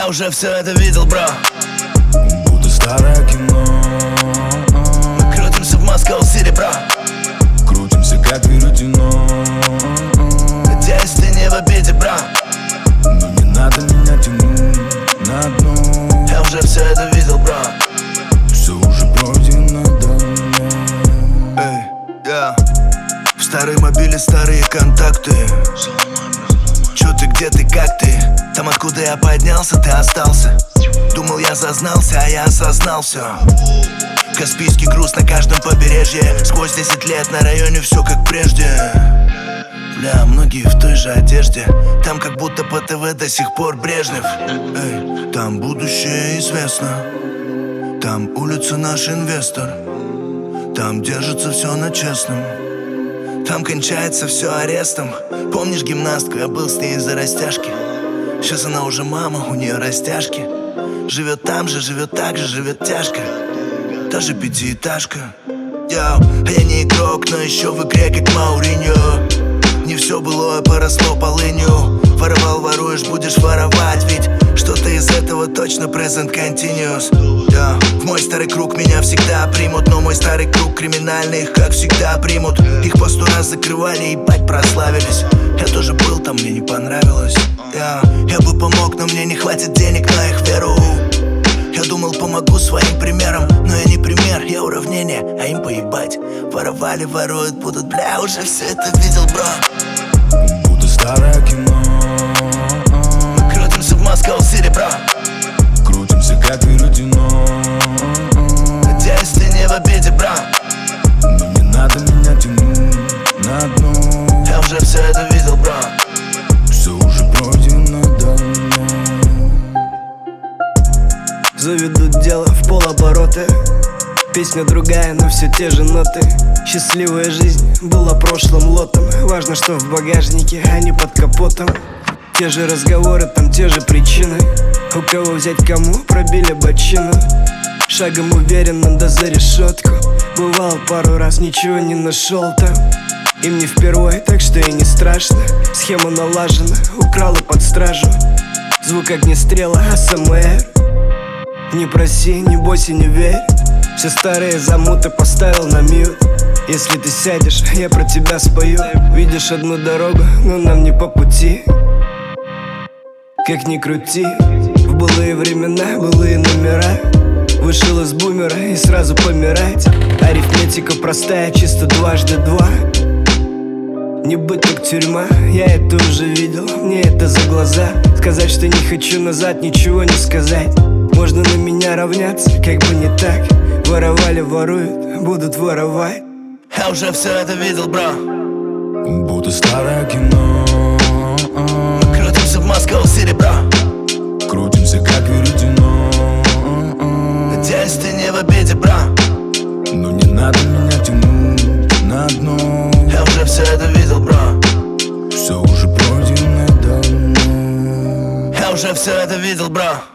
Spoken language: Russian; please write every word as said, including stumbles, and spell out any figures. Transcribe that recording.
Я уже все это видел, бро. Будто старое кино. Мы крутимся в Москва-Сити, бро. Крутимся как веретено. Надеюсь, ты не в обиде, бро. Но не надо меня тянуть на дно. Я уже все это видел, бро. Все уже пройдено давно. Эй, я в старой мобиле старые контакты. Чё ты, где ты, как ты? Там, откуда я поднялся, ты остался. Думал, я зазнался, а я осознал все. Каспийский груз на каждом побережье. Сквозь десять лет на районе все как прежде. Бля, многие в той же одежде. Там как будто по ТВ до сих пор Брежнев. Эй, там будущее известно. Там улица наш инвестор. Там держится все на честном. Там кончается все арестом. Помнишь гимнастку, я был с ней из-за растяжки. Сейчас она уже мама, у нее растяжки. Живет там же, живет так же, живет тяжко. Даже пятиэтажка. Йоу, а я не игрок, но еще в игре как Мауриньо. Не все былое поросло полынью. Воровал, воруешь, будешь воровать. Ведь что-то из этого точно present continuous. Yeah. В мой старый круг меня всегда примут. Но мой старый круг криминальный их как всегда примут. Их по сто раз закрывали, ебать прославились. Я тоже был там, мне не понравилось. Yeah. Я бы помог, но мне не хватит денег на их веру. Я думал, помогу своим примером, но я не пример, я уравнение, а им поебать. Воровали, воруют, будут, бля, уже все это видел, бро. Будто старое кино. Мы крутимся в Москва-Сити, бро. Крутимся как веретено. Надеюсь, ты не в обиде, бро. Но не надо меня тянуть на дно. Я уже все это видел, бро. Все уже пройдено давно. Заведут дело в полоборота. Песня другая, но все те же ноты. Счастливая жизнь была прошлым лотом. Важно, что в багажнике, а не под капотом. Те же разговоры, там те же причины. У кого взять, кому пробили бочину. Шагом уверенно да за решетку. Бывал пару раз, ничего не нашел там. Им не впервой, так что и не страшно. Схема налажена, украла под стражу. Звук огнестрела, АСМР. Не проси, не бойся, не верь. Все старые замуты поставил на мьют. Если ты сядешь, я про тебя спою. Видишь одну дорогу, но нам не по пути. Как ни крути, в былые времена, былые номера. Вышел из бумера и сразу помирать. Арифметика простая, чисто дважды два. Не быть как тюрьма, я это уже видел, мне это за глаза. Сказать, что не хочу назад, ничего не сказать. Можно на меня равняться, как бы не так. Воровали, воруют, будут воровать. Я уже все это видел, бро. Будто старое кино. Мы крутимся в Москва-Сити, бро. Крутимся как веретено. Надеюсь, ты не в обиде, бро. Но не надо меня тянуть на дно. Я уже все это видел, бро. Все уже пройдено давно. Я уже все это видел, бро.